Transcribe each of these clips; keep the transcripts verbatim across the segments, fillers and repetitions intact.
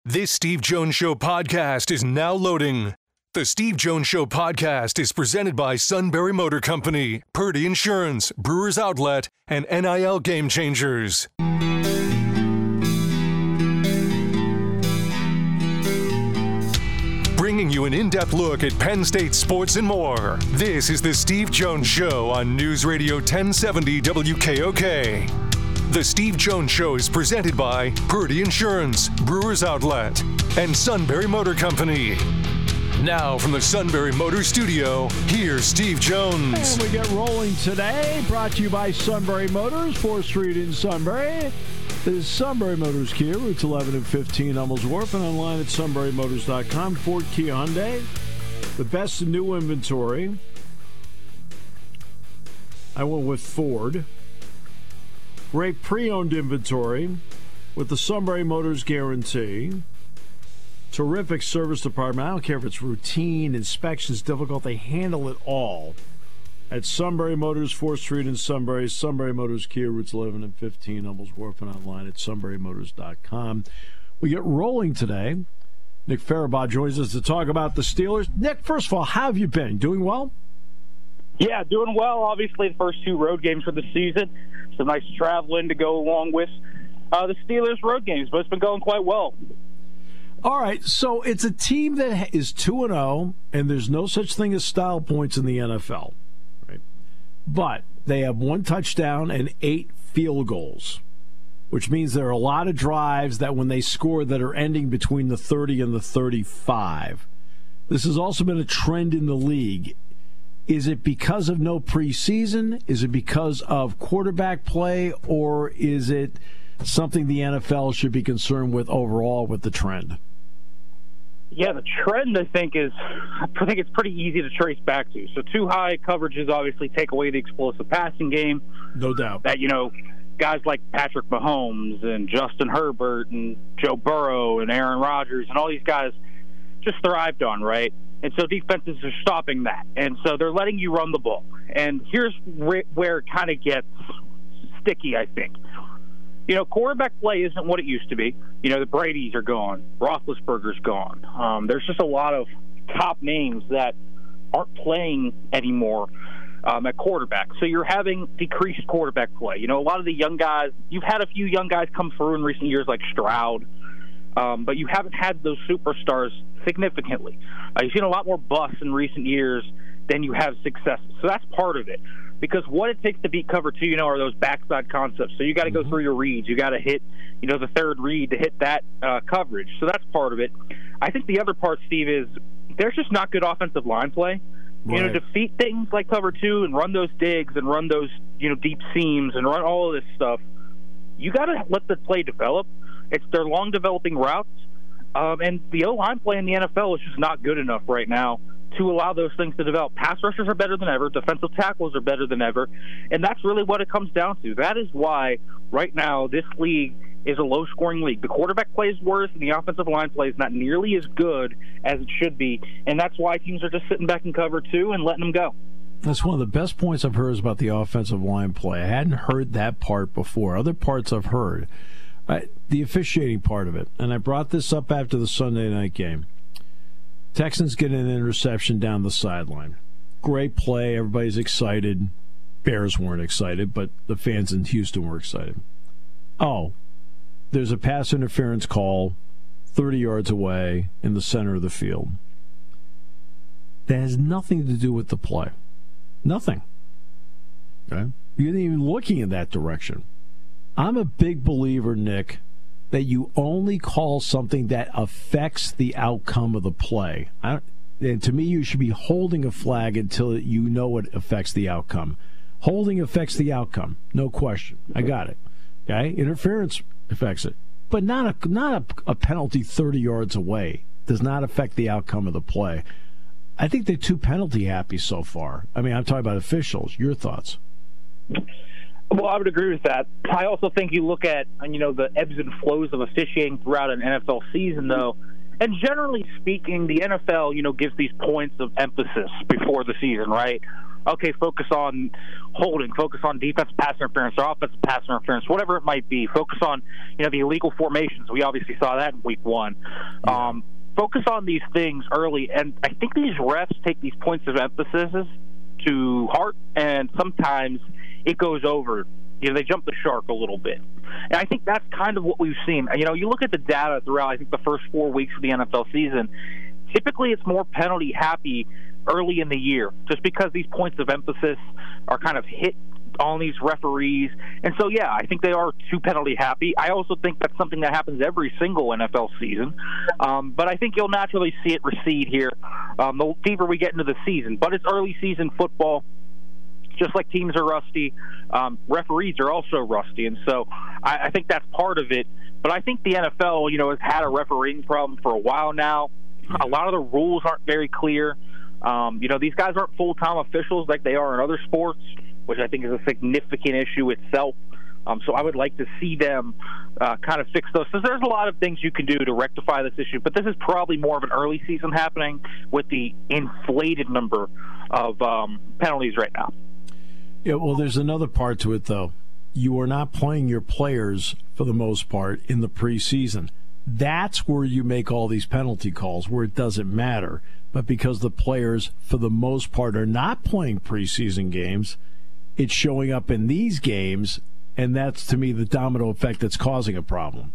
This Steve Jones Show podcast is now loading. The Steve Jones Show podcast is presented by Sunbury Motor Company, Purdy Insurance, Brewers Outlet, and N I L Game Changers. Bringing you an in-depth look at Penn State sports and more. This is the Steve Jones Show on News Radio ten seventy W K O K. The Steve Jones Show is presented by Purdy Insurance, Brewers Outlet, and Sunbury Motor Company. Now from the Sunbury Motor Studio, here's Steve Jones. And we get rolling today, brought to you by Sunbury Motors, fourth Street in Sunbury. This is Sunbury Motors Kia, routes eleven and fifteen, Hummels Wharf, and online at sunbury motors dot com. Ford, Kia, Hyundai, the best in new inventory. I went with Ford. Great pre-owned inventory with the Sunbury Motors guarantee. Terrific service department. I don't care if it's routine, inspections, difficult. They handle it all. At Sunbury Motors, fourth Street in Sunbury. Sunbury Motors Kia, routes eleven and fifteen, Hummels Wharf, and online at sunbury motors dot com. We get rolling today. Nick Farabaugh joins us to talk about the Steelers. Nick, first of all, how have you been? Doing well? Yeah, doing well. Obviously, the first two road games for the season. Some nice traveling to go along with uh, the Steelers' road games, but it's been going quite well. All right, so it's a team that is two and oh, and there's no such thing as style points in the N F L. Right? But they have one touchdown and eight field goals, which means there are a lot of drives that when they score that are ending between the thirty and the thirty-five. This has also been a trend in the league. Is it because of no preseason? Is it because of quarterback play? Or is it something the N F L should be concerned with overall with the trend? Yeah, the trend, I think, is I think it's pretty easy to trace back to. So too high coverages obviously take away the explosive passing game. No doubt. That, you know, guys like Patrick Mahomes and Justin Herbert and Joe Burrow and Aaron Rodgers and all these guys just thrived on, right? And so defenses are stopping that. And so they're letting you run the ball. And here's where, where it kind of gets sticky, I think. You know, quarterback play isn't what it used to be. You know, the Bradys are gone. Roethlisberger's gone. Um, there's just a lot of top names that aren't playing anymore um, at quarterback. So you're having decreased quarterback play. You know, a lot of the young guys, you've had a few young guys come through in recent years like Stroud, um, but you haven't had those superstars significantly. Uh, you've seen a lot more busts in recent years than you have success. So that's part of it. Because what it takes to beat cover two, you know, are those backside concepts. So you got to go mm-hmm. through your reads. You got to hit, you know, the third read to hit that uh, coverage. So that's part of it. I think the other part, Steve, is there's just not good offensive line play. Right. You know, defeat things like cover two and run those digs and run those, you know, deep seams and run all of this stuff. You got to let the play develop. It's their long developing routes. Um, and the O-line play in the N F L is just not good enough right now to allow those things to develop. Pass rushers are better than ever. Defensive tackles are better than ever. And that's really what it comes down to. That is why right now this league is a low-scoring league. The quarterback play is worse, and the offensive line play is not nearly as good as it should be. And that's why teams are just sitting back in cover two and letting them go. That's one of the best points I've heard about the offensive line play. I hadn't heard that part before. Other parts I've heard. Uh, the officiating part of it. And I brought this up after the Sunday night game. Texans get an interception down the sideline. Great play. Everybody's excited. Bears weren't excited, but the fans in Houston were excited. Oh, there's a pass interference call thirty yards away in the center of the field. That has nothing to do with the play. Nothing. Okay? You ain't even looking in that direction. I'm a big believer, Nick, that you only call something that affects the outcome of the play. I, and to me, you should be holding a flag until you know it affects the outcome. Holding affects the outcome, no question. I got it. Okay, interference affects it, but not a not a, a penalty thirty yards away does not affect the outcome of the play. I think they're too penalty happy so far. I mean, I'm talking about officials. Your thoughts? Well, I would agree with that. I also think you look at, you know, the ebbs and flows of officiating throughout an N F L season, though, and generally speaking, the N F L, you know, gives these points of emphasis before the season, right? Okay, focus on holding, focus on defensive pass interference or offensive pass interference, whatever it might be. Focus on, you know, the illegal formations. We obviously saw that in week one. Yeah. Um, focus on these things early, and I think these refs take these points of emphasis to heart, and sometimes it goes over. You know, they jump the shark a little bit. And I think that's kind of what we've seen. You know, you look at the data throughout, I think, the first four weeks of the N F L season, typically it's more penalty happy early in the year, just because these points of emphasis are kind of hit on these referees. And so, yeah, I think they are too penalty happy. I also think that's something that happens every single N F L season. Um, but I think you'll naturally see it recede here um, the deeper we get into the season. But it's early season football. Just like teams are rusty, um, referees are also rusty. And so I, I think that's part of it. But I think the N F L, you know, has had a refereeing problem for a while now. A lot of the rules aren't very clear. Um, you know, these guys aren't full-time officials like they are in other sports, which I think is a significant issue itself. Um, so I would like to see them uh, kind of fix those. So there's a lot of things you can do to rectify this issue, but this is probably more of an early season happening with the inflated number of um, penalties right now. Yeah, well, there's another part to it, though. You are not playing your players, for the most part, in the preseason. That's where you make all these penalty calls, where it doesn't matter. But because the players, for the most part, are not playing preseason games, it's showing up in these games, and that's, to me, the domino effect that's causing a problem.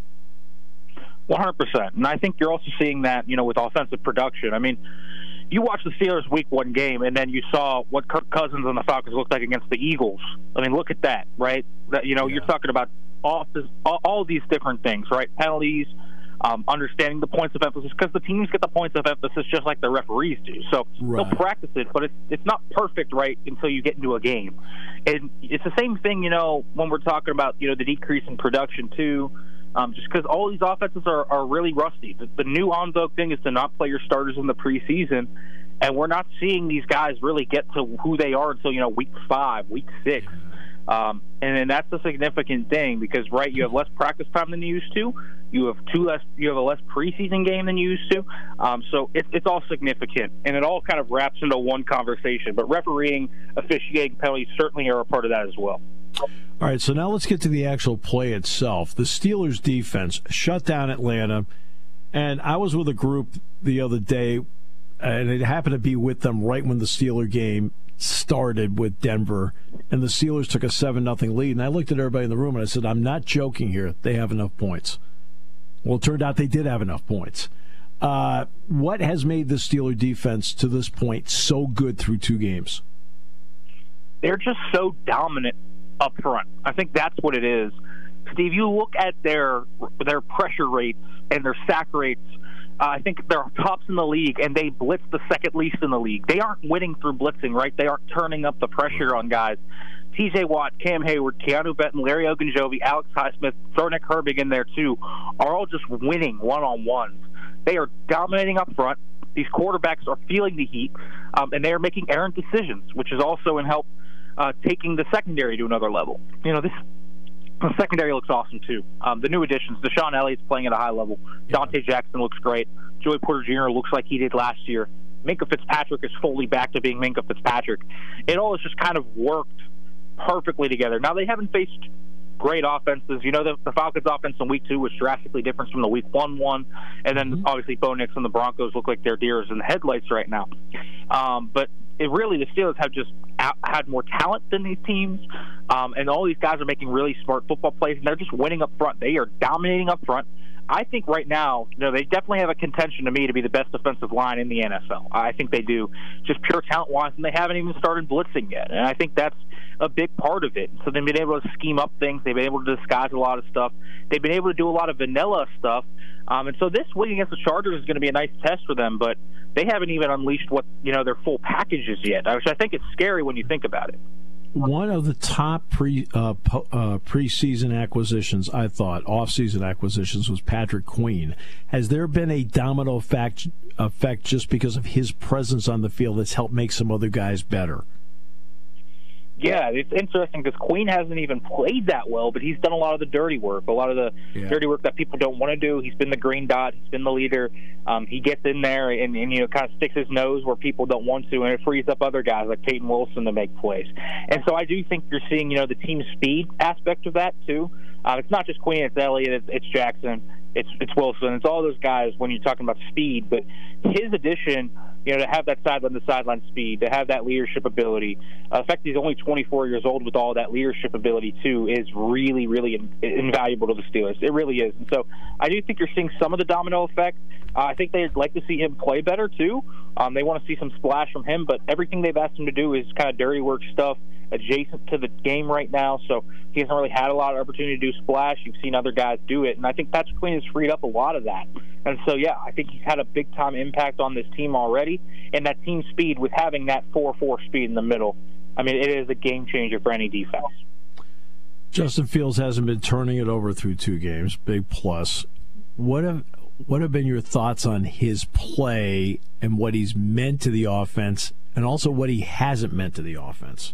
one hundred percent. And I think you're also seeing that, you know, with offensive production. I mean, you watched the Steelers' week one game, and then you saw what Kirk Cousins and the Falcons looked like against the Eagles. I mean, look at that, right? That, you know, yeah. You're talking about all, all, all these different things, right? Penalties, um, understanding the points of emphasis, because the teams get the points of emphasis just like the referees do. So right. They'll practice it, but it's, it's not perfect, right, until you get into a game. And it's the same thing, you know, when we're talking about, you know, the decrease in production, too. Um, just because all these offenses are, are really rusty. The, the new on vogue thing is to not play your starters in the preseason, and we're not seeing these guys really get to who they are until, you know, week five, week six. Um, and, and that's a significant thing because, right, you have less practice time than you used to. You have two less. You have a less preseason game than you used to. Um, so it, it's all significant, and it all kind of wraps into one conversation. But refereeing, officiating, penalties certainly are a part of that as well. All right, so now let's get to the actual play itself. The Steelers' defense shut down Atlanta, and I was with a group the other day, and it happened to be with them right when the Steeler game started with Denver, and the Steelers took a seven nothing lead. And I looked at everybody in the room, and I said, I'm not joking here. They have enough points. Well, it turned out they did have enough points. Uh, what has made the Steeler defense to this point so good through two games? They're just so dominant up front. I think that's what it is. Steve, you look at their their pressure rates and their sack rates, uh, I think they're tops in the league, and they blitz the second least in the league. They aren't winning through blitzing, right? They aren't turning up the pressure on guys. T J Watt, Cam Hayward, Keanu Benton, Larry Ogunjobi, Alex Highsmith, throw Nick Herbig in there too, are all just winning one-on-ones. They are dominating up front. These quarterbacks are feeling the heat, um, and they are making errant decisions, which is also in help Uh, taking the secondary to another level. You know, this the secondary looks awesome, too. Um, the new additions, Deshaun Elliott's playing at a high level. Yeah. Dante Jackson looks great. Joey Porter Junior looks like he did last year. Minkah Fitzpatrick is fully back to being Minkah Fitzpatrick. It all has just kind of worked perfectly together. Now, they haven't faced great offenses. You know, the, the Falcons' offense in week two was drastically different from the week one one. And then, mm-hmm. obviously, Bo Nix and the Broncos look like they're deers in the headlights right now. Um, but it really, the Steelers have just out, had more talent than these teams. Um, and all these guys are making really smart football plays, and they're just winning up front. They are dominating up front. I think right now, you know, they definitely have a contention to me to be the best defensive line in the N F L. I think they do, just pure talent-wise, and they haven't even started blitzing yet. And I think that's a big part of it. So they've been able to scheme up things. They've been able to disguise a lot of stuff. They've been able to do a lot of vanilla stuff. Um, and so this week against the Chargers is going to be a nice test for them, but they haven't even unleashed what, you know, their full package is yet, which I think is scary when you think about it. One of the top pre uh, po- uh, preseason acquisitions, I thought, off-season acquisitions, was Patrick Queen. Has there been a domino effect, effect just because of his presence on the field that's helped make some other guys better? Yeah, it's interesting because Queen hasn't even played that well, but he's done a lot of the dirty work, a lot of the yeah. dirty work that people don't want to do. He's been the green dot. He's been the leader. Um, he gets in there and, and, you know, kind of sticks his nose where people don't want to, and it frees up other guys like Peyton Wilson to make plays. And so I do think you're seeing, you know, the team speed aspect of that, too. Uh, it's not just Queen, it's Elliott, it's, it's Jackson, it's it's Wilson, it's all those guys when you're talking about speed. But his addition, you know, to have that sideline-to-sideline speed, to have that leadership ability, uh, the fact he's only twenty-four years old with all that leadership ability, too, is really, really in, invaluable to the Steelers. It really is. And so I do think you're seeing some of the domino effect. Uh, I think they'd like to see him play better, too. Um, they want to see some splash from him, but everything they've asked him to do is kind of dirty work stuff adjacent to the game right now, so he hasn't really had a lot of opportunity to do splash. You've seen other guys do it, and I think Patrick Queen has freed up a lot of that. And so, yeah, I think he's had a big-time impact on this team already, and that team speed with having that four four speed in the middle, I mean, it is a game-changer for any defense. Justin Fields hasn't been turning it over through two games, big plus. What have what have been your thoughts on his play and what he's meant to the offense, and also what he hasn't meant to the offense?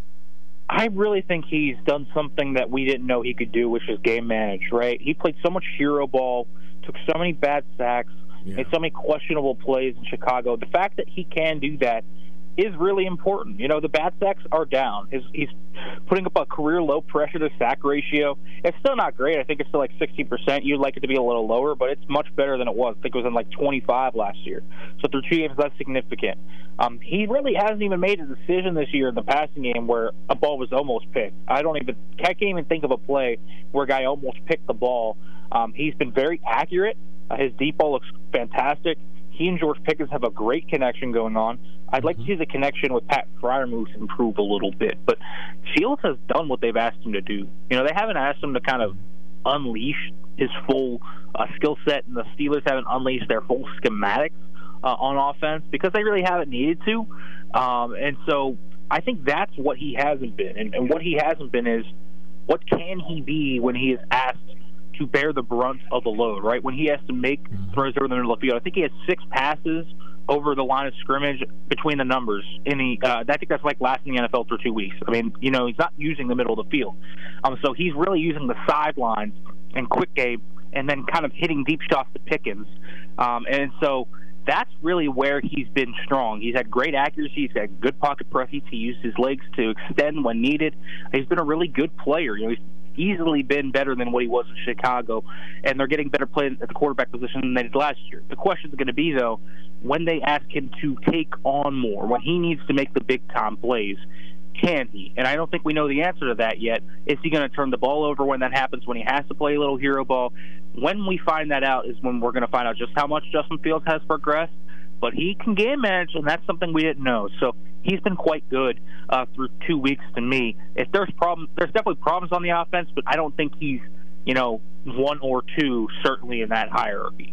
I really think he's done something that we didn't know he could do, which is game manage, right? He played so much hero ball, took so many bad sacks, yeah. made so many questionable plays in Chicago. The fact that he can do that is really important. You know, the bad sacks are down. His, he's putting up a career low pressure to sack ratio. It's still not great. I think it's still like sixty percent. You'd like it to be a little lower, but it's much better than it was. I think it was in like twenty-five last year. So through two games, that's significant. Um, he really hasn't even made a decision this year in the passing game where a ball was almost picked. I don't even, I can't even think of a play where a guy almost picked the ball. Um, he's been very accurate. Uh, his deep ball looks fantastic. He and George Pickens have a great connection going on. I'd like to see the connection with Pat Freiermuth improve a little bit, but Fields has done what they've asked him to do. You know, they haven't asked him to kind of unleash his full uh, skill set, and the Steelers haven't unleashed their full schematics uh, on offense because they really haven't needed to. Um, and so I think that's what he hasn't been. And, and what he hasn't been is what can he be when he is asked to bear the brunt of the load, right? When he has to make throws over the middle of the field. I think he has six passes over the line of scrimmage between the numbers. In the, uh, I think that's like last in the N F L for two weeks. I mean, you know, he's not using the middle of the field. Um, so he's really using the sidelines and quick game and then kind of hitting deep shots to Pickens. Um, and so that's really where he's been strong. He's had great accuracy. He's got good pocket presence. He used his legs to extend when needed. He's been a really good player. You know, he's easily been better than what he was in Chicago, and they're getting better play at the quarterback position than they did last year. The question is going to be, though, when they ask him to take on more, when he needs to make the big-time plays, can he? And I don't think we know the answer to that yet. Is he going to turn the ball over when that happens, when he has to play a little hero ball? When we find that out is when we're going to find out just how much Justin Fields has progressed. But he can game manage, and that's something we didn't know. So he's been quite good uh, through two weeks to me. If there's problems, there's definitely problems on the offense, but I don't think he's, you know, one or two certainly in that hierarchy.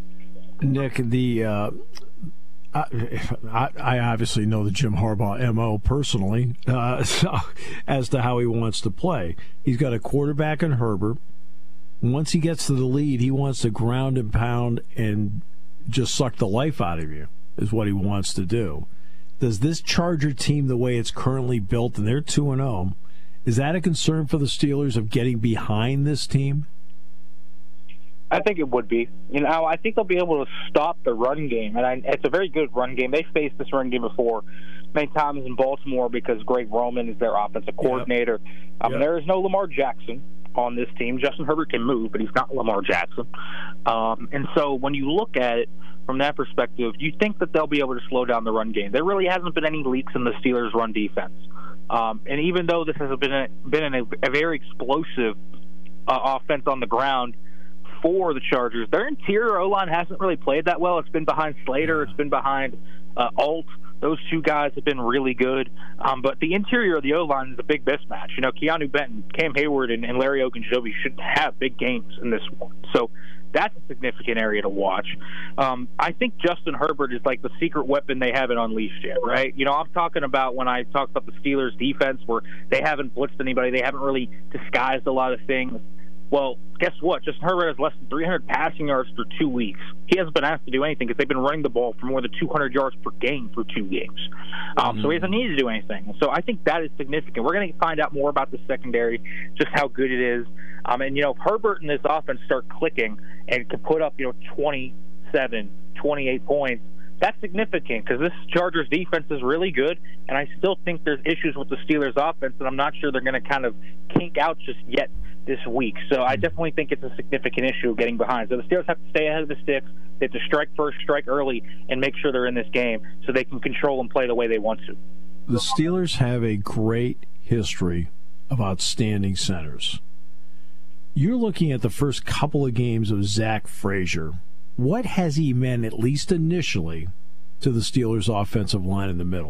Nick, the uh, I, I obviously know the Jim Harbaugh M O personally uh, so, as to how he wants to play. He's got a quarterback in Herbert. Once he gets to the lead, he wants to ground and pound and just suck the life out of you, is what he wants to do. Does this Charger team, the way it's currently built, and they're two and oh, is that a concern for the Steelers of getting behind this team? I think it would be. You know, I think they'll be able to stop the run game, and I, it's a very good run game. They faced this run game before many times in Baltimore because Greg Roman is their offensive coordinator. Yep. Um, yep. There is no Lamar Jackson on this team. Justin Herbert can move, but he's not Lamar Jackson. Um, and so when you look at it from that perspective, you think that they'll be able to slow down the run game. There really hasn't been any leaks in the Steelers' run defense. Um, and even though this has been a, been a, a very explosive uh, offense on the ground for the Chargers, their interior O-line hasn't really played that well. It's been behind Slater. It's been behind uh, Alt. Those two guys have been really good. Um, but the interior of the O-line is a big mismatch. You know, Keanu Benton, Cam Hayward, and, and Larry Ogunjobi should have big games in this one. So that's a significant area to watch. Um, I think Justin Herbert is like the secret weapon they haven't unleashed yet, right? You know, I'm talking about when I talk about the Steelers' defense where they haven't blitzed anybody. They haven't really disguised a lot of things. Well, guess what? Justin Herbert has less than three hundred passing yards for two weeks. He hasn't been asked to do anything because they've been running the ball for more than two hundred yards per game for two games. Um, mm-hmm. So he doesn't need to do anything. So I think that is significant. We're going to find out more about the secondary, just how good it is. Um, and, you know, if Herbert and this offense start clicking and can put up, you know, twenty-seven, twenty-eight points, that's significant because this Chargers defense is really good, and I still think there's issues with the Steelers offense, and I'm not sure they're going to kind of kink out just yet this week. So I definitely think it's a significant issue getting behind. So the Steelers have to stay ahead of the sticks. They have to strike first, strike early, and make sure they're in this game so they can control and play the way they want to. The Steelers have a great history of outstanding centers. You're looking at the first couple of games of Zach Frazier. What has he meant, at least initially, to the Steelers' offensive line in the middle?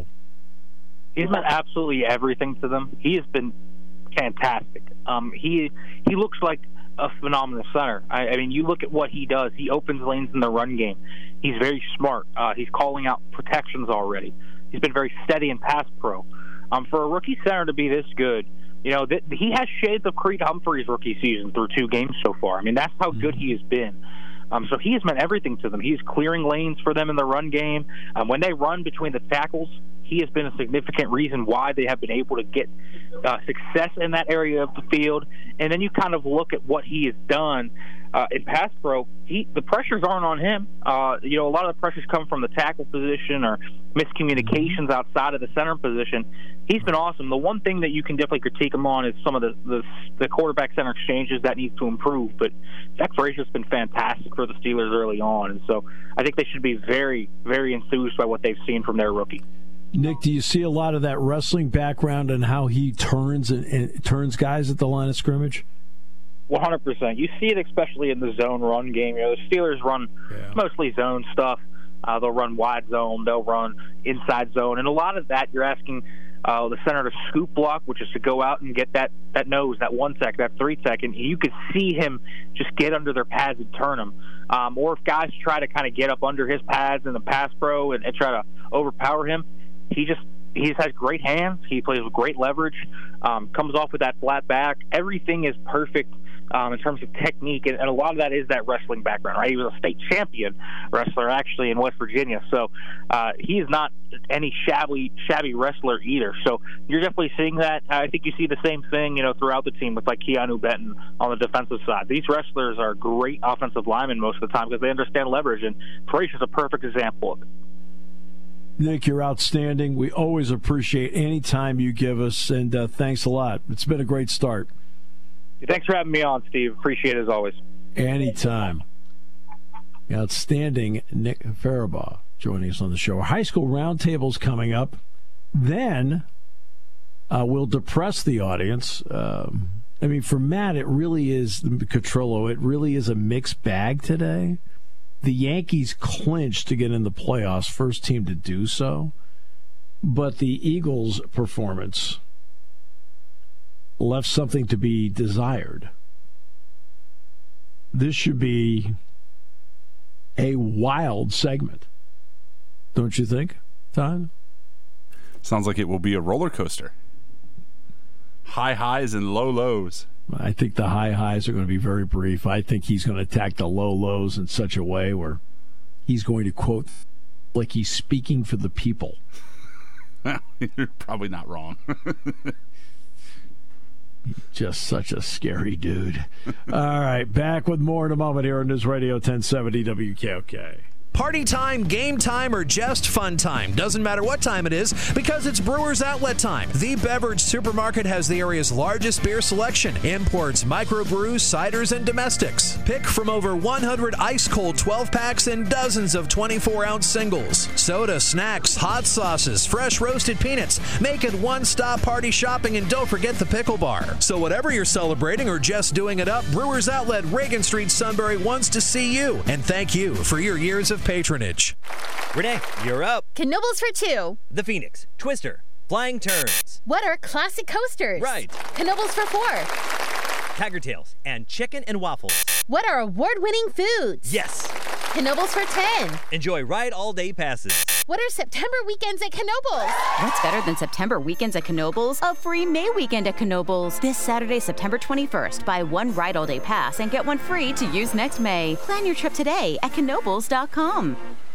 He's meant absolutely everything to them. He has been fantastic. Um, he he looks like a phenomenal center. I, I mean, you look at what he does. He opens lanes in the run game. He's very smart. Uh, he's calling out protections already. He's been very steady in pass pro. Um, for a rookie center to be this good, you know, th- he has shades of Creed Humphrey's rookie season through two games so far. I mean, that's how good he has been. Um, so he has meant everything to them. He's clearing lanes for them in the run game. Um, when they run between the tackles, he has been a significant reason why they have been able to get uh, success in that area of the field. And then you kind of look at what he has done uh, in pass pro. He, the pressures aren't on him. Uh, you know, a lot of the pressures come from the tackle position or miscommunications outside of the center position. He's been awesome. The one thing that you can definitely critique him on is some of the, the, the quarterback center exchanges that needs to improve. But Zach Frazier's been fantastic for the Steelers early on. And so I think they should be very, very enthused by what they've seen from their rookie. Nick, do you see a lot of that wrestling background and how he turns and, and turns guys at the line of scrimmage? one hundred percent. You see it especially in the zone run game. You know, the Steelers run yeah. mostly zone stuff. Uh, they'll run wide zone. They'll run inside zone. And a lot of that you're asking uh, the center to scoop block, which is to go out and get that, that nose, that one second, that three second. You could see him just get under their pads and turn them. Um, or if guys try to kind of get up under his pads in the pass pro and, and try to overpower him, he just he's has great hands. He plays with great leverage, um, comes off with that flat back. Everything is perfect um, in terms of technique, and, and a lot of that is that wrestling background, right? He was a state champion wrestler, actually, in West Virginia. So uh, he is not any shabby shabby wrestler either. So you're definitely seeing that. I think you see the same thing, you know, throughout the team with, like, Keanu Benton on the defensive side. These wrestlers are great offensive linemen most of the time because they understand leverage, and Frazier's a perfect example of it. Nick, you're outstanding. We always appreciate any time you give us, and uh, thanks a lot. It's been a great start. Thanks for having me on, Steve. Appreciate it as always. Anytime. Outstanding Nick Farabaugh joining us on the show. Our high school roundtable's coming up. Then uh, we'll depress the audience. Um, I mean, for Matt, it really is, Cotrello, it really is a mixed bag today. The Yankees clinched to get in the playoffs, first team to do so. But the Eagles' performance left something to be desired. This should be a wild segment, don't you think, Todd? Sounds like it will be a roller coaster. High highs and low lows. I think the high highs are going to be very brief. I think he's going to attack the low lows in such a way where he's going to quote like he's speaking for the people. You're probably not wrong. Just such a scary dude. All right, back with more in a moment here on News Radio ten seventy W K O K. Party time, game time, or just fun time. Doesn't matter what time it is because it's Brewers Outlet time. The beverage supermarket has the area's largest beer selection. Imports, microbrews, ciders, and domestics. Pick from over one hundred ice-cold twelve-packs and dozens of twenty-four ounce singles. Soda, snacks, hot sauces, fresh roasted peanuts. Make it one-stop party shopping, and don't forget the pickle bar. So whatever you're celebrating or just doing it up, Brewers Outlet, Reagan Street, Sunbury wants to see you. And thank you for your years of patronage. Renee, you're up. Knoebels for two. The Phoenix, Twister, Flying Turns. What are classic coasters? Right. Knoebels for four. Tiger Tails and Chicken and Waffles. What are award-winning foods? Yes. Knoebels for ten. Enjoy ride all-day passes. What are September weekends at Knoebels? What's better than September weekends at Knoebels? A free May weekend at Knoebels. This Saturday, September twenty-first. Buy one ride all day pass and get one free to use next May. Plan your trip today at knoebels dot com.